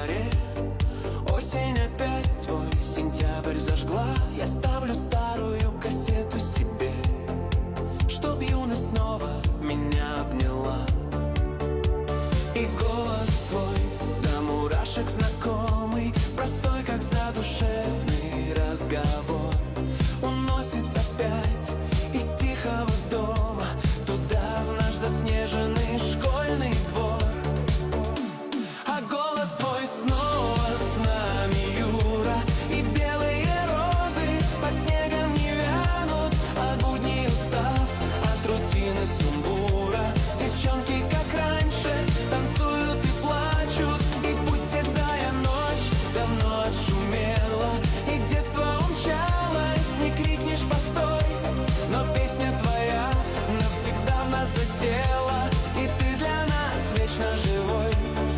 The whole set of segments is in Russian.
дворе. Осень опять свой сентябрь зажгла. Я ставлю старую кассету себе, чтоб юность снова меня обняла. И голос твой до мурашек знакомый, простой, как задушевный разговор, уносит опять из тихого дома туда, в наш заснеженный школьный двор. А голос твой снова с нами, Юра, и белые розы под снегом не вянут, от будней устав, от рутины сумбура. Девчонки, как раньше, танцуют и плачут, и пусть седая ночь давно отшумела, и детство умчалось, не крикнешь постой, но песня твоя навсегда в нас засела, и ты для нас вечно живой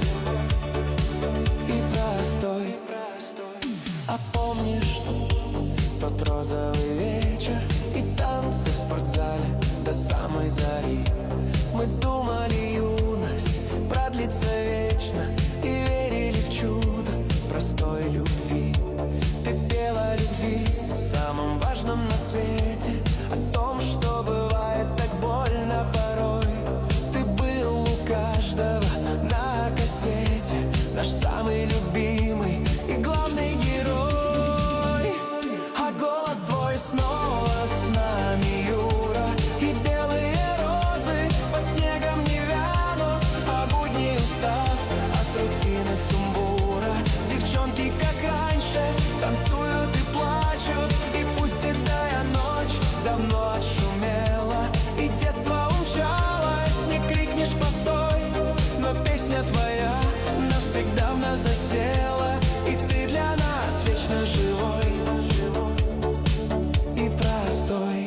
и простой. А помнишь тот розовый вечер и танцы в спортзале до самой зари? Мы думали, юность продлится вечно, и верили в чудо простой любви. Ты пела о любви, самом важном на свете, о том, что бывает так больно порой. Ты был у каждого на кассете, наш самый любимый и главный герой. А голос твой снова с нами, Юра, и белые розы под снегом не вянут, а будни устав от рутины сумбура. Девчонки, как раньше, танцуют и плачут, и пусть седая ночь давно отшумела, и детство умчалось, не крикнешь постой, но песня твоя навсегда в нас засела, и ты для нас вечно живой и простой.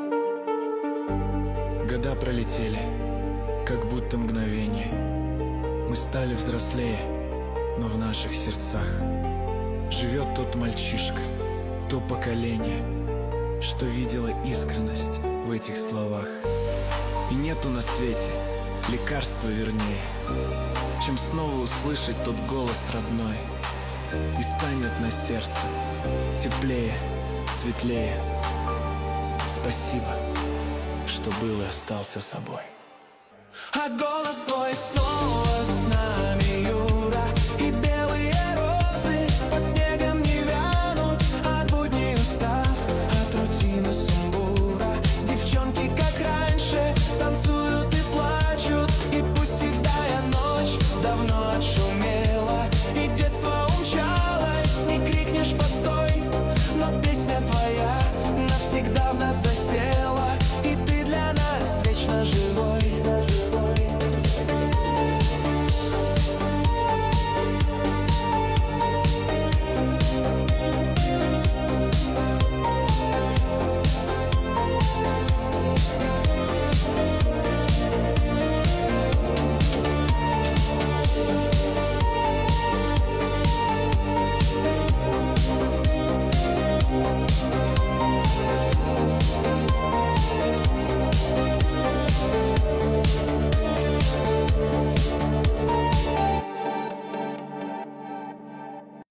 Года пролетели, как будто мгновение. Мы стали взрослее, но в наших сердцах живет тот мальчишка, то поколение, что видело искренность в этих словах. И нету на свете лекарства вернее, чем снова услышать тот голос родной, и станет на сердце теплее, светлее. Спасибо, что был и остался собой. А голос твой снова с нами, Юра,